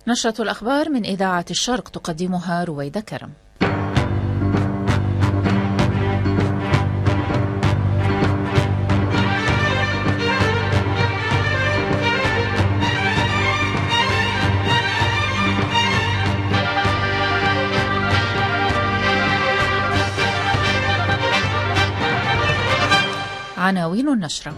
نشرة الأخبار من إذاعة الشرق تقدمها رويدة كرم. عناوين النشرة: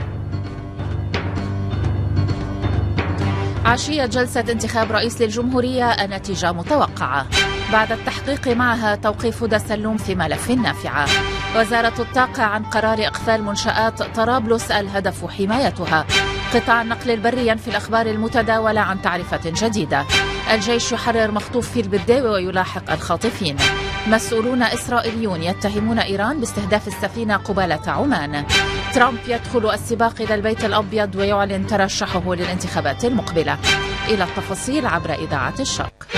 عشية جلسة انتخاب رئيس للجمهورية النتيجة متوقعة، بعد التحقيق معها توقيف هدى سلوم في ملف النافعة. وزارة الطاقة عن قرار إقفال منشآت طرابلس الهدف حمايتها. قطاع النقل البري ينفي الأخبار المتداولة عن تعرفة جديدة. الجيش يحرر مخطوف في البداوي ويلاحق الخاطفين. مسؤولون إسرائيليون يتهمون إيران باستهداف السفينة قبالة عمان. ترامب يدخل السباق إلى البيت الأبيض ويعلن ترشحه للانتخابات المقبلة. إلى التفاصيل عبر إذاعة الشرق.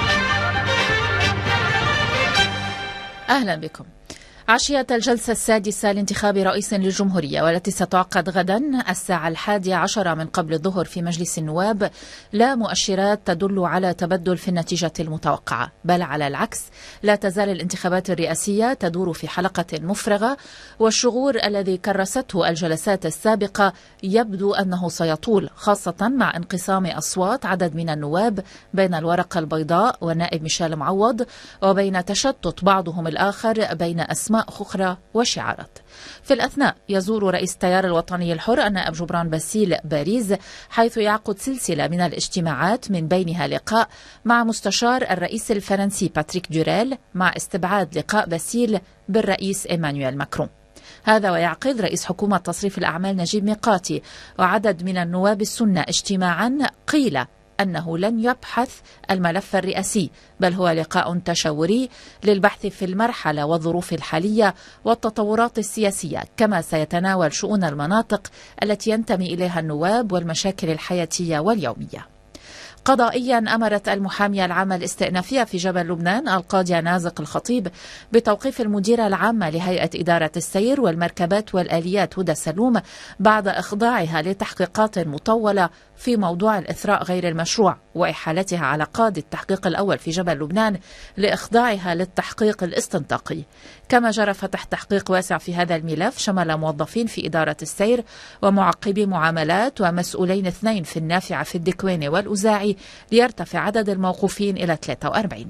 أهلا بكم. عشية الجلسة السادسة لانتخاب رئيس للجمهورية والتي ستعقد غدا الساعة 11 من قبل الظهر في مجلس النواب لا مؤشرات تدل على تبدل في النتيجة المتوقعة، بل على العكس لا تزال الانتخابات الرئاسية تدور في حلقة مفرغة، والشغور الذي كرسته الجلسات السابقة يبدو أنه سيطول، خاصة مع انقسام أصوات عدد من النواب بين الورقة البيضاء والنائب ميشيل معوض، وبين تشتت بعضهم الآخر بين أسماء أخرى وشعارات. في الأثناء يزور رئيس التيار الوطني الحر النائب جبران باسيل باريس، حيث يعقد سلسلة من الاجتماعات من بينها لقاء مع مستشار الرئيس الفرنسي باتريك دوريل، مع استبعاد لقاء باسيل بالرئيس إيمانويل ماكرون. هذا ويعقد رئيس حكومة تصريف الأعمال نجيب ميقاتي وعدد من النواب السنة اجتماعا قيل أنه لن يبحث الملف الرئاسي، بل هو لقاء تشاوري للبحث في المرحلة والظروف الحالية والتطورات السياسية، كما سيتناول شؤون المناطق التي ينتمي إليها النواب والمشاكل الحياتية واليومية. قضائيا أمرت المحامية العامة الاستئنافية في جبل لبنان القاضية نازق الخطيب بتوقيف المديرة العامة لهيئة إدارة السير والمركبات والآليات هدى سلوم بعد إخضاعها لتحقيقات مطولة في موضوع الإثراء غير المشروع، وإحالتها على قاضي التحقيق الأول في جبل لبنان لإخضاعها للتحقيق الاستنطاقي. كما جرى فتح تحقيق واسع في هذا الملف شمل موظفين في إدارة السير ومعقبي معاملات ومسؤولين 2 في النافعة في الدكوينة والأزاعي، ليرتفع عدد الموقوفين إلى 43.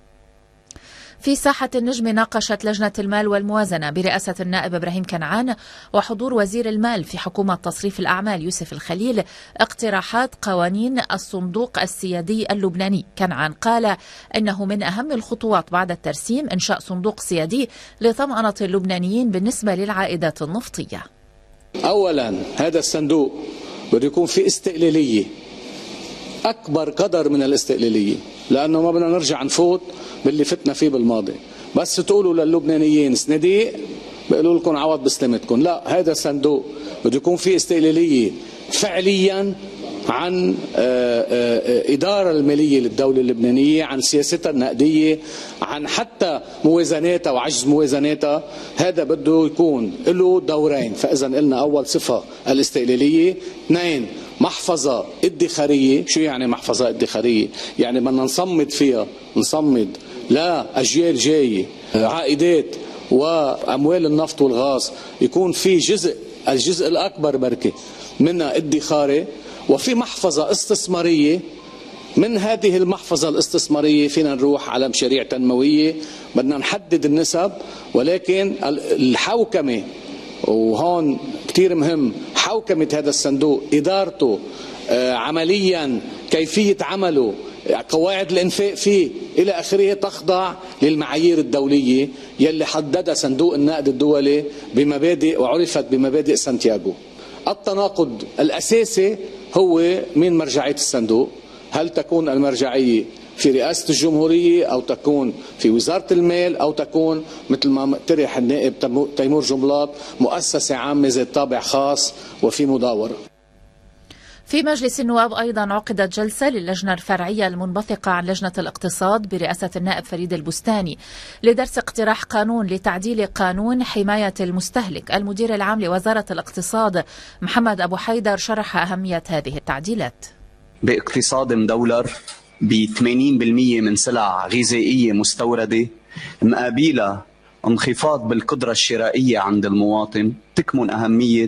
في ساحة النجم ناقشت لجنة المال والموازنة برئاسة النائب إبراهيم كنعان وحضور وزير المال في حكومة تصريف الأعمال يوسف الخليل اقتراحات قوانين الصندوق السيادي اللبناني. كنعان قال إنه من أهم الخطوات بعد الترسيم إنشاء صندوق سيادي لطمأنة اللبنانيين بالنسبة للعائدات النفطية. أولا هذا الصندوق بده يكون في استقلالية، أكبر قدر من الاستقلالية، لأنه ما بدنا نرجع نفوت باللي فتنا فيه بالماضي. بس تقولوا للبنانيين صناديق بيقولوا لكم عوض بسلامتكم. لا، هذا الصندوق بده يكون فيه استقلالية فعليا عن إدارة المالية للدولة اللبنانية، عن سياستها النقدية، عن حتى موازناتها وعجز موازناتها. هذا بده يكون له دورين. فإذا قلنا أول صفة الاستقلالية، 2 محفظة ادخارية. شو يعني محفظة ادخارية؟ يعني بدنا نصمد فيها، نصمد لأجيال جاية عائدات وأموال النفط والغاز، يكون في الجزء الأكبر بركة منها ادخاري، وفي محفظة استثمارية. من هذه المحفظة الاستثمارية فينا نروح على مشاريع تنموية، بدنا نحدد النسب، ولكن الحوكمة، وهون كتير مهم حوكمة هذا الصندوق، إدارته عمليا، كيفية عمله، قواعد الانفاق فيه إلى آخره، تخضع للمعايير الدولية يلي حددها صندوق النقد الدولي بمبادئ وعرفت بمبادئ سانتياغو. التناقض الأساسي هو من مرجعية الصندوق. هل تكون المرجعية في رئاسة الجمهورية، أو تكون في وزارة المال، أو تكون مثل ما مقترح النائب تيمور جملات مؤسسة عامة ذات طابع خاص وفي مداورة. في مجلس النواب أيضا عقدت جلسة للجنة الفرعية المنبثقة عن لجنة الاقتصاد برئاسة النائب فريد البستاني لدرس اقتراح قانون لتعديل قانون حماية المستهلك. المدير العام لوزارة الاقتصاد محمد أبو حيدر شرح أهمية هذه التعديلات. باقتصاد مدولر ب 80% من سلع غذائية مستوردة، مقابلها انخفاض بالقدرة الشرائية عند المواطن، تكمن أهمية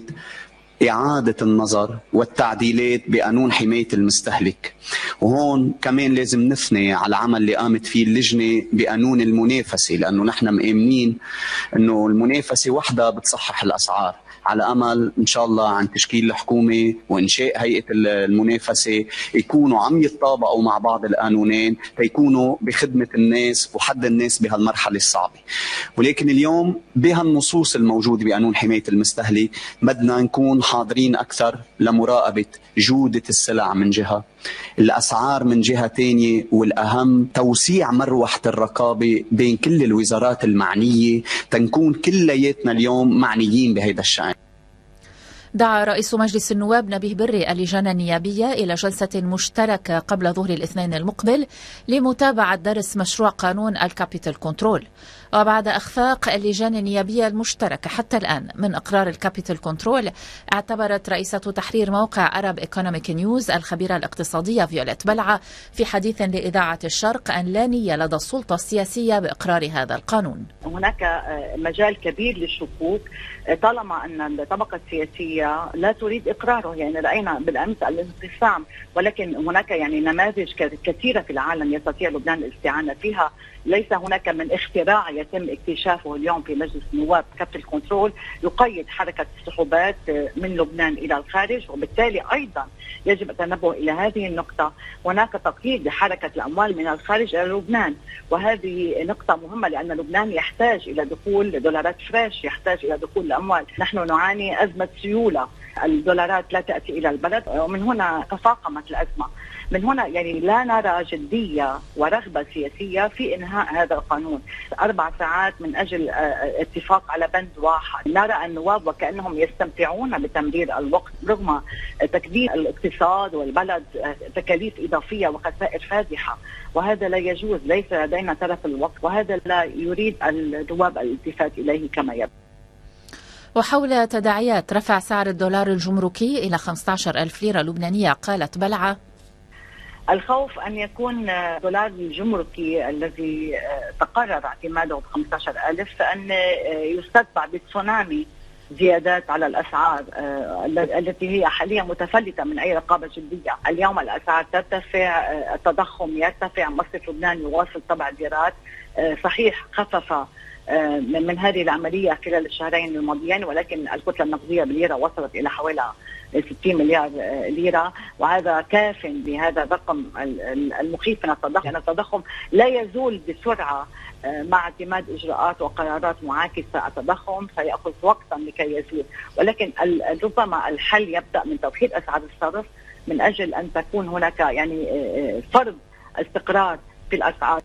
إعادة النظر والتعديلات بقانون حماية المستهلك. وهون كمان لازم نثني على العمل اللي قامت فيه اللجنة بقانون المنافسة، لأنه نحن مؤمنين أنه المنافسة وحدها بتصحح الأسعار، على أمل إن شاء الله عن تشكيل الحكومة وإنشاء هيئة المنافسة يكونوا عم يتطابقوا مع بعض القانونين تيكونوا بخدمة الناس وحد الناس بهالمرحلة الصعبة. ولكن اليوم بهالنصوص الموجودة بقانون حماية المستهلك بدنا نكون حاضرين أكثر لمراقبة جودة السلع من جهة، الأسعار من جهة تانية، والأهم توسيع مروحة الرقابة بين كل الوزارات المعنية تنكون كلياتنا اليوم معنيين بهذا الشأن. دعا رئيس مجلس النواب نبيه بري اللجان النيابية إلى جلسة مشتركة قبل ظهر الاثنين المقبل لمتابعة درس مشروع قانون الكابيتال كنترول. وبعد أخفاق اللجان النيابية المشتركة حتى الآن من إقرار الكابيتال كنترول، اعتبرت رئيسة تحرير موقع أرب إيكونوميك نيوز الخبيرة الاقتصادية فيوليت بلعة في حديث لإذاعة الشرق أن لا نية لدى السلطة السياسية بإقرار هذا القانون. هناك مجال كبير للشكوك طالما أن الطبقة السياسية لا تريد إقراره. يعني رأينا بالأمس الانقسام، ولكن هناك يعني نماذج كثيرة في العالم يستطيع لبنان الاستعانة فيها. ليس هناك من اختراع يتم اكتشافه اليوم في مجلس النواب. كابيتال كنترول يقيد حركة السحوبات من لبنان إلى الخارج، وبالتالي أيضا يجب التنبه إلى هذه النقطة. هناك تقييد لحركة الأموال من الخارج إلى لبنان، وهذه نقطة مهمة لأن لبنان يحتاج إلى دخول دولارات فريش، يحتاج إلى دخول الأموال. نحن نعاني أزمة سيولة، الدولارات لا تأتي إلى البلد، ومن هنا تفاقمت الأزمة. من هنا يعني لا نرى جدية ورغبة سياسية في إنهاء هذا القانون. 4 ساعات من أجل اتفاق على بند واحد. نرى النواب وكأنهم يستمتعون بتمرير الوقت رغم تكدير الاقتصاد والبلد تكاليف إضافية وخسائر فادحة، وهذا لا يجوز. ليس لدينا تلف الوقت، وهذا لا يريد النواب الالتفات إليه كما يبدو. وحول تداعيات رفع سعر الدولار الجمركي إلى 15,000 ليرة لبنانية، قالت بلعة: الخوف أن يكون دولار الجمركي الذي تقرر اعتماده ب 15,000 فأن يستتبع بتسونامي زيادات على الأسعار التي هي حاليا متفلتة من أي رقابة جدية. اليوم الأسعار ترتفع، التضخم يرتفع، مصرف لبنان يواصل طبع ليرات. صحيح خفف من هذه العملية خلال الشهرين الماضيين، ولكن الكتلة النقدية بالليرة وصلت إلى حوالي 60 مليار ليرة، وهذا كاف بهذا الرقم المخيف من التضخم. يعني التضخم لا يزول بسرعة مع اعتماد إجراءات وقرارات معاكسة. التضخم سيأخذ وقتا لكي يزول، ولكن ربما الحل يبدأ من توحيد أسعار الصرف من أجل أن تكون هناك يعني فرض استقرار في الأسعار.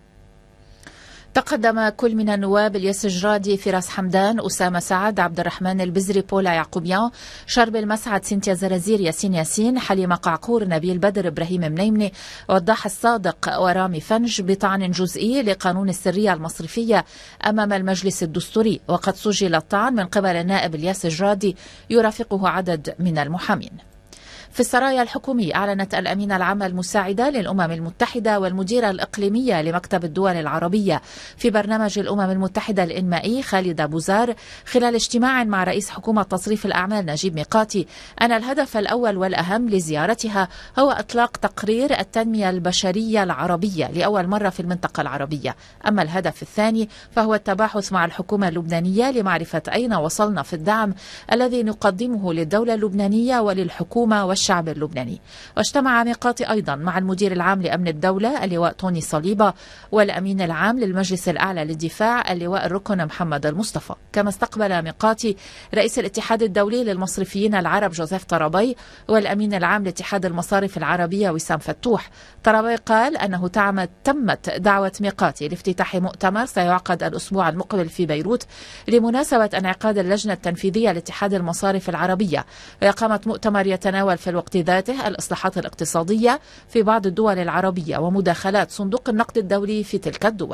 تقدم كل من النواب الياس الجرادي، فراس حمدان، أسامة سعد، عبد الرحمن البزري، بولا يعقوبيان، شرب المسعد، سينتيا زرازير، ياسين، حليمة قعقور، نبيل بدر، إبراهيم منيمني، وضاح الصادق ورامي فنج بطعن جزئي لقانون السرية المصرفية أمام المجلس الدستوري. وقد سجل الطعن من قبل النائب الياس الجرادي يرافقه عدد من المحامين. في السرايا الحكومية، أعلنت الأمينة العامة المساعدة للأمم المتحدة والمديرة الإقليمية لمكتب الدول العربية في برنامج الأمم المتحدة الإنمائي خالد بوزار خلال اجتماع مع رئيس حكومة تصريف الأعمال نجيب ميقاتي أن الهدف الأول والأهم لزيارتها هو إطلاق تقرير التنمية البشرية العربية لأول مرة في المنطقة العربية. أما الهدف الثاني فهو التباحث مع الحكومة اللبنانية لمعرفة أين وصلنا في الدعم الذي نقدمه للدولة اللبنانية وللحكومة والشعب اللبناني. واجتمع ميقاتي أيضا مع المدير العام لأمن الدولة اللواء توني صليبة والأمين العام للمجلس الأعلى للدفاع اللواء الركن محمد المصطفى. كما استقبل ميقاتي رئيس الاتحاد الدولي للمصرفيين العرب جوزيف طرابي والأمين العام لاتحاد المصارف العربية وسام فتوح. طرابي قال أنه تمت دعوة ميقاتي لافتتاح مؤتمر سيعقد الأسبوع المقبل في بيروت لمناسبة انعقاد اللجنة التنفيذية لاتحاد المصارف العربية، وإقامة مؤتمر يتناول في الوقت ذاته الإصلاحات الاقتصادية في بعض الدول العربية ومداخلات صندوق النقد الدولي في تلك الدول.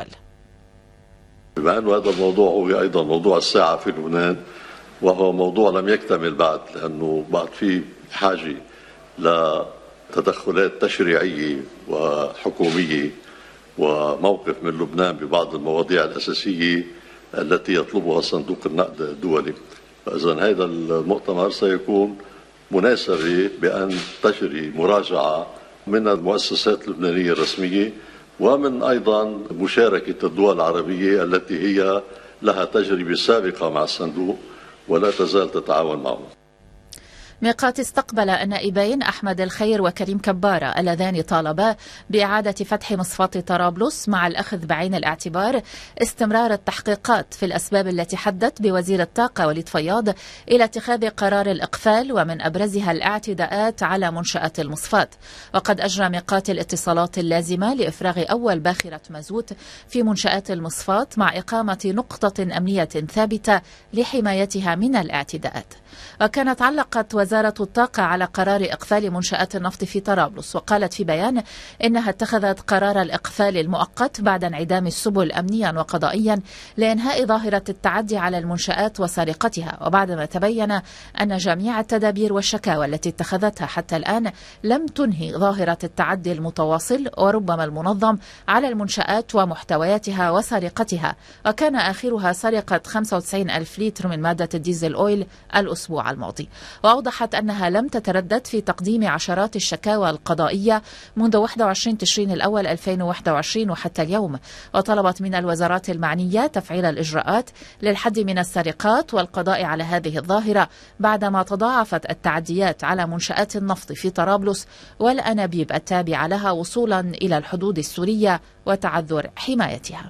بما أن هذا الموضوع هو أيضا موضوع الساعة في لبنان، وهو موضوع لم يكتمل بعد، لأنه بعد في حاجة تدخلات تشريعية وحكومية وموقف من لبنان ببعض المواضيع الأساسية التي يطلبها صندوق النقد الدولي. فإذا هذا المؤتمر سيكون مناسبة بأن تجري مراجعة من المؤسسات اللبنانية الرسمية ومن أيضا مشاركة الدول العربية التي هي لها تجربة سابقة مع الصندوق ولا تزال تتعاون معه. ميقات استقبل النائبين أحمد الخير وكريم كبارة اللذان طالبا بإعادة فتح مصفاة طرابلس مع الأخذ بعين الاعتبار استمرار التحقيقات في الأسباب التي حدت بوزير الطاقة وليد فياض إلى اتخاذ قرار الإقفال ومن أبرزها الاعتداءات على منشآت المصفاة. وقد أجرى ميقات الاتصالات اللازمة لإفراغ أول باخرة مازوت في منشآت المصفاة مع إقامة نقطة أمنية ثابتة لحمايتها من الاعتداءات. وكانت علقت وزارة الطاقة على قرار إقفال منشآت النفط في طرابلس، وقالت في بيان إنها اتخذت قرار الإقفال المؤقت بعد انعدام السبل أمنيا وقضائيا لإنهاء ظاهرة التعدي على المنشآت وسرقتها، وبعدما تبين أن جميع التدابير والشكاوى التي اتخذتها حتى الآن لم تنهي ظاهرة التعدي المتواصل وربما المنظم على المنشآت ومحتوياتها وسرقتها، وكان آخرها سرقة 95 ألف لتر من مادة الديزل أويل الأسبوع الماضي. وأوضحت أنها لم تتردد في تقديم عشرات الشكاوى القضائية منذ 21 تشرين الأول 2021 وحتى اليوم، وطلبت من الوزارات المعنية تفعيل الإجراءات للحد من السرقات والقضاء على هذه الظاهرة بعدما تضاعفت التعديات على منشآت النفط في طرابلس والأنابيب التابعة لها وصولا إلى الحدود السورية وتعذر حمايتها.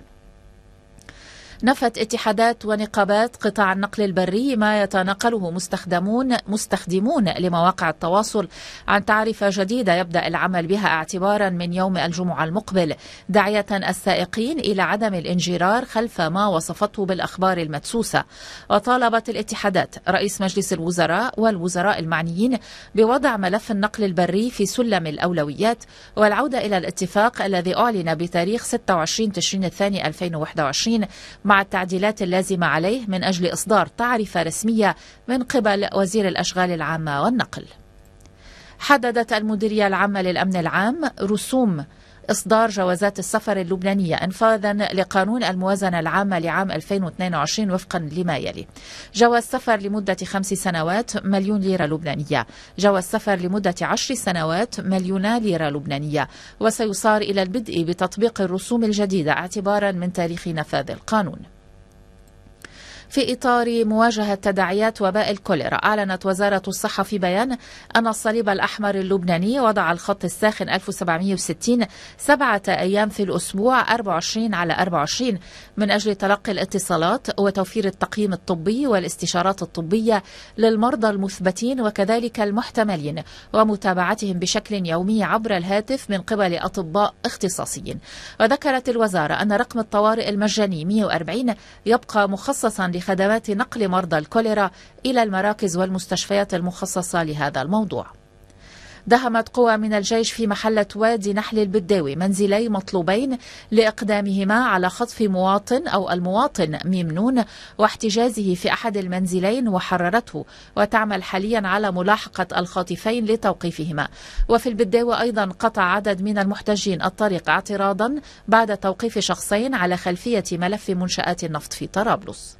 نفت اتحادات ونقابات قطاع النقل البري ما يتناقله مستخدمون لمواقع التواصل عن تعرفة جديدة يبدأ العمل بها اعتبارا من يوم الجمعة المقبل، داعية السائقين إلى عدم الانجرار خلف ما وصفته بالأخبار المدسوسة. وطالبت الاتحادات رئيس مجلس الوزراء والوزراء المعنيين بوضع ملف النقل البري في سلم الأولويات والعودة إلى الاتفاق الذي أعلن بتاريخ 26 تشرين الثاني 2021 مع التعديلات اللازمة عليه من أجل إصدار تعرفة رسمية من قبل وزير الأشغال العامة والنقل. حددت المديرية العامة للأمن العام رسوم إصدار جوازات السفر اللبنانية إنفاذا لقانون الموازنة العامة لعام 2022 وفقا لما يلي: جواز سفر لمدة 5 سنوات مليون ليرة لبنانية، جواز سفر لمدة 10 سنوات مليون ليرة لبنانية، وسيصار إلى البدء بتطبيق الرسوم الجديدة اعتبارا من تاريخ نفاذ القانون. في إطار مواجهة تداعيات وباء الكوليرا، أعلنت وزارة الصحة في بيان أن الصليب الأحمر اللبناني وضع الخط الساخن 1760 7 أيام في الأسبوع 24/24 من أجل تلقي الاتصالات وتوفير التقييم الطبي والاستشارات الطبية للمرضى المثبتين وكذلك المحتملين ومتابعتهم بشكل يومي عبر الهاتف من قبل أطباء اختصاصيين. وذكرت الوزارة أن رقم الطوارئ المجاني 140 يبقى مخصصا لخدمات نقل مرضى الكوليرا إلى المراكز والمستشفيات المخصصة لهذا الموضوع. دهمت قوى من الجيش في محلة وادي نحل البداوي منزلي مطلوبين لإقدامهما على خطف مواطن أو المواطن ميم نون واحتجازه في أحد المنزلين وحررته، وتعمل حاليا على ملاحقة الخاطفين لتوقيفهما. وفي البداوي أيضا قطع عدد من المحتجين الطريق اعتراضا بعد توقيف شخصين على خلفية ملف منشآت النفط في طرابلس.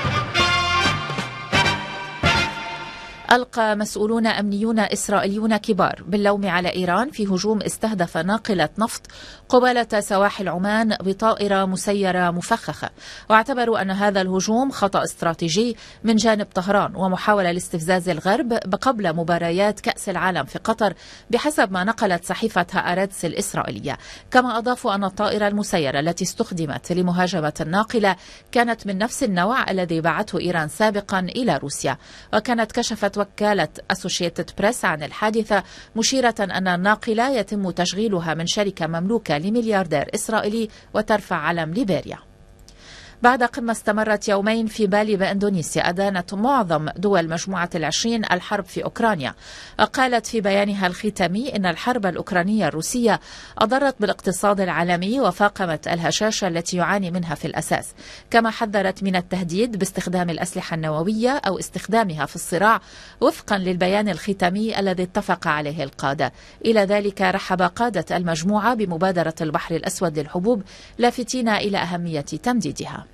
ألقى مسؤولون أمنيون إسرائيليون كبار باللوم على إيران في هجوم استهدف ناقلة نفط قبالة سواحل عمان بطائرة مسيرة مفخخة، واعتبروا أن هذا الهجوم خطأ استراتيجي من جانب طهران ومحاولة لاستفزاز الغرب قبل مباريات كأس العالم في قطر بحسب ما نقلت صحيفة هآرتس الإسرائيلية. كما أضافوا أن الطائرة المسيرة التي استخدمت لمهاجمة الناقلة كانت من نفس النوع الذي باعته إيران سابقا إلى روسيا. وكانت كشفت وكالة أسوشيتد بريس عن الحادثة مشيرة أن الناقلة يتم تشغيلها من شركة مملوكة لملياردير إسرائيلي وترفع علم ليبيريا. بعد قمة استمرت يومين في بالي بإندونيسيا أدانت معظم دول مجموعة ال20 الحرب في أوكرانيا. قالت في بيانها الختامي إن الحرب الأوكرانية الروسية أضرت بالاقتصاد العالمي وفاقمت الهشاشة التي يعاني منها في الأساس، كما حذرت من التهديد باستخدام الأسلحة النووية أو استخدامها في الصراع وفقا للبيان الختامي الذي اتفق عليه القادة. إلى ذلك رحب قادة المجموعة بمبادرة البحر الأسود للحبوب، لافتين إلى أهمية تمديدها.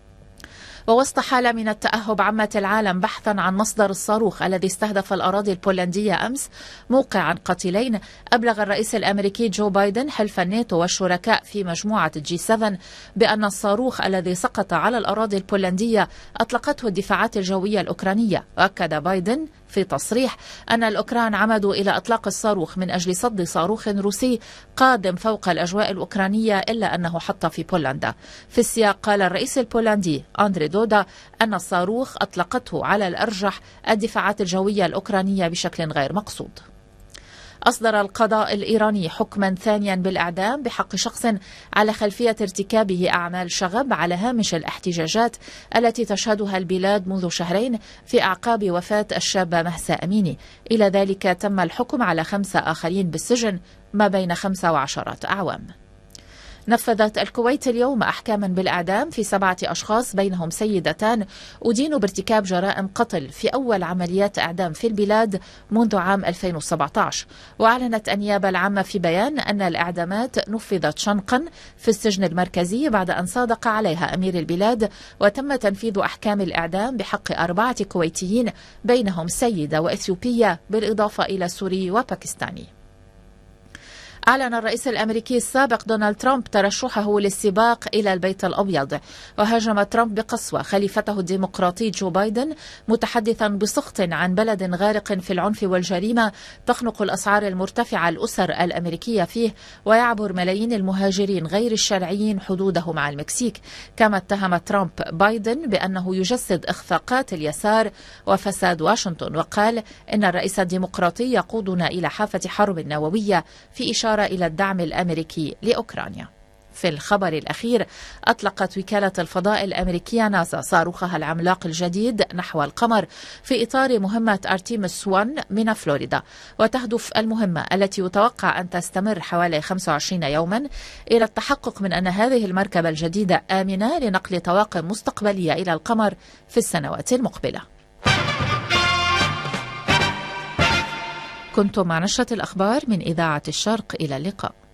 ووسط حالة من التأهب عمت العالم بحثا عن مصدر الصاروخ الذي استهدف الأراضي البولندية أمس موقعا قتيلين، أبلغ الرئيس الأمريكي جو بايدن حلف الناتو والشركاء في مجموعة G7 بأن الصاروخ الذي سقط على الأراضي البولندية أطلقته الدفاعات الجوية الأوكرانية. وأكد بايدن في تصريح أن الأوكران عمدوا إلى إطلاق الصاروخ من أجل صد صاروخ روسي قادم فوق الأجواء الأوكرانية، إلا أنه حط في بولندا. في السياق قال الرئيس البولندي أندري دودا أن الصاروخ أطلقته على الأرجح الدفاعات الجوية الأوكرانية بشكل غير مقصود. أصدر القضاء الإيراني حكما ثانيا بالإعدام بحق شخص على خلفية ارتكابه أعمال شغب على هامش الاحتجاجات التي تشهدها البلاد منذ شهرين في أعقاب وفاة الشابة مهسا أميني. إلى ذلك تم الحكم على 5 آخرين بالسجن ما بين 5 و10 أعوام. نفذت الكويت اليوم أحكاما بالإعدام في 7 أشخاص بينهم سيدتان أدينوا بارتكاب جرائم قتل في أول عمليات إعدام في البلاد منذ عام 2017. وأعلنت النيابة العامة في بيان أن الإعدامات نفذت شنقا في السجن المركزي بعد أن صادق عليها أمير البلاد، وتم تنفيذ أحكام الإعدام بحق 4 كويتيين بينهم سيدة وإثيوبية بالإضافة إلى سوري وباكستاني. أعلن الرئيس الأمريكي السابق دونالد ترامب ترشحه للسباق إلى البيت الأبيض، وهاجم ترامب بقسوة خليفته الديمقراطي جو بايدن متحدثا بسخط عن بلد غارق في العنف والجريمة تخنق الأسعار المرتفعة الأسر الأمريكية فيه ويعبر ملايين المهاجرين غير الشرعيين حدوده مع المكسيك. كما اتهم ترامب بايدن بأنه يجسد إخفاقات اليسار وفساد واشنطن، وقال إن الرئيس الديمقراطي يقودنا إلى حافة حرب نووية، في إشارة إلى الدعم الأمريكي لأوكرانيا. في الخبر الأخير، أطلقت وكالة الفضاء الأمريكية ناسا صاروخها العملاق الجديد نحو القمر في إطار مهمة أرتيمس 1 من فلوريدا، وتهدف المهمة التي يتوقع أن تستمر حوالي 25 يوما إلى التحقق من أن هذه المركبة الجديدة آمنة لنقل طواقم مستقبلية إلى القمر في السنوات المقبلة. كنتم مع نشرة الأخبار من إذاعة الشرق، إلى اللقاء.